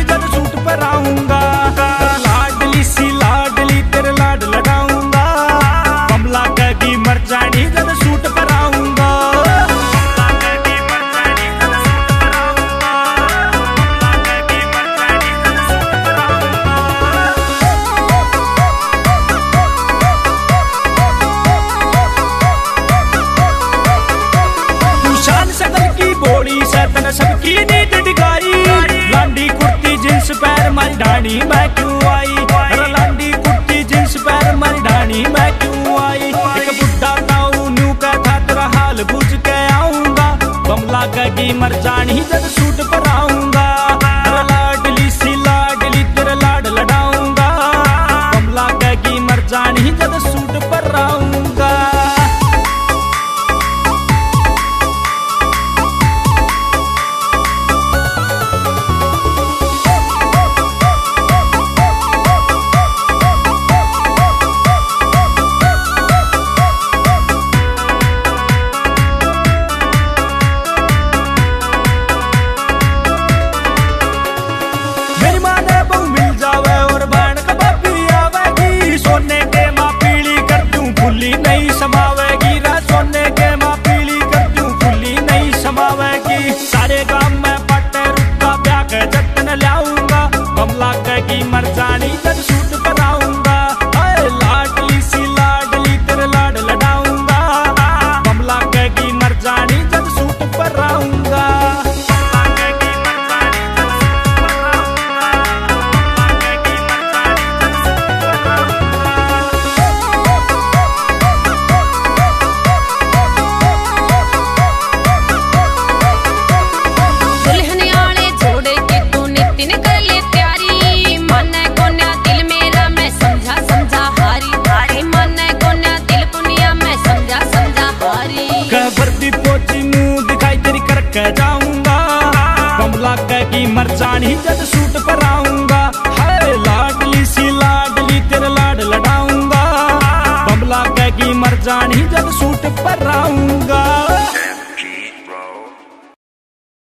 जब सूट पर आऊंगा। लाडली सी लाडली तेरे लाड लगाऊंगा, कमला कगी मर जानी जब सूट पर आऊंगा। सबकी नींद डिगाई, लांडी कुर्ती जींस पैर मारी ढाणी मैं क्यों आई। लांडी कुर्ती जींस पैर मारी ढाणी मैं क्यों आई। एक बुढ़ा ताऊ न्यू का था तेरा हाल बुझ के आऊंगा, कमला कगी मर जानी जब सूट पर आऊंगा। लाडली सी लाडली तेरे लाड लड़ाऊंगा, कमला कगी मर जानी जब सूट पर आऊंगा। समावेगी रा सोने के माँ पीली कर दूं फुल्ली नहीं समावेगी। सारे गांव में पट्टे रुका ब्याह के जतन लाऊंगा, कमला कगी मर जानी जब सूट पर आऊंगा। लाडली सी लाडली तेरे लाड लड़ाऊंगा, कमला कगी मर जानी जब सूट पर आऊंगा। कह जाऊंगा, कमला कगी मर जानी जब सूट पर आऊंगा। हाय लाडली सी लाडली तेरे लाड लड़ाऊंगा, कमला कगी मर जानी जब सूट पर आऊंगा।